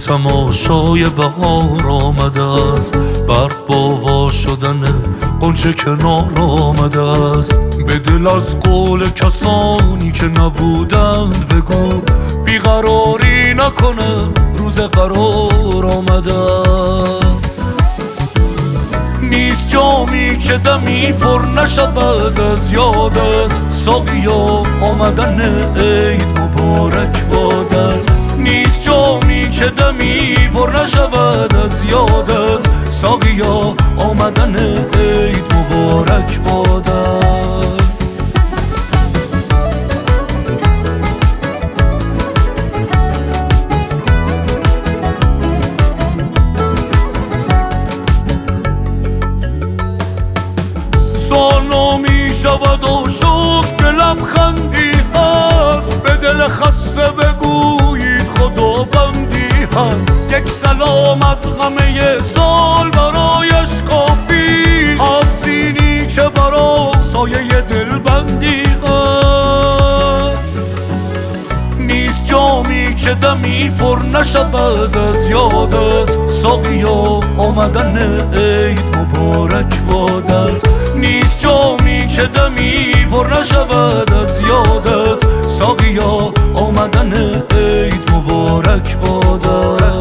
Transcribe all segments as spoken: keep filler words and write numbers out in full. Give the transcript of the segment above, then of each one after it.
تماشای بهار آمده است، برف باوا شدن غنچه کنار آمده است. به دل از قول کسانی که نبودند بگو، بیقراری نکنه روز قرار آمده است. نیست جامی که دمی پر نشود از یادت، ساقیا آمدن عید مبارک بادت. نیست جامی که دمی پر نشود از یادت، ساقیا آمدن عید مبارک بادت. سال می شود و شد که لبخندی هست، به دل خسته بگویید خداوندی هست. یک سلام از همه سال برایش کافی، هفت سینی که برا سایه دلبندی هست. نیست جامی که دمی پر نشود از یادت، ساقیا آمدن عید مبارک بادت. نیست جامی که دمی پر نشود از یادت، ساقیا آمدن عید مبارک بادت.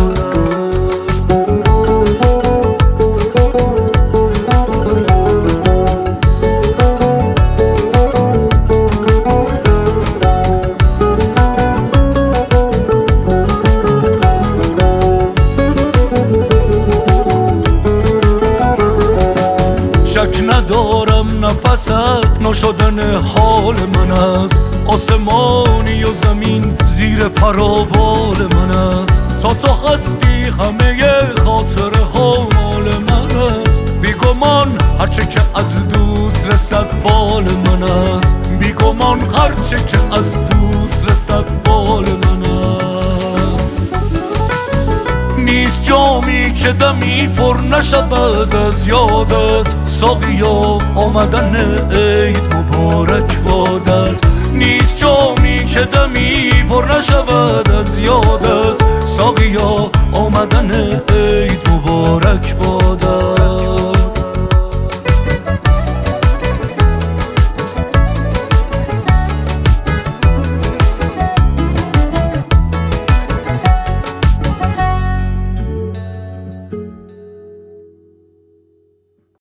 شک ندارم نفست نشدن حال من است، آسمانی و زمین زیر پرابال من است. تا تو هستی همه خاطر ها مال من است، بیگمان هرچه که از دوست رسد فال من است. بیگمان هرچه که از دوست رسد فال من است. نیست جامی که دمی پر نشود از یادت، ساقیا آمدن عید مبارک بادت. نیست جامی که دمی پر نشود از یادت، ساقیا آمدن عید مبارک بادت.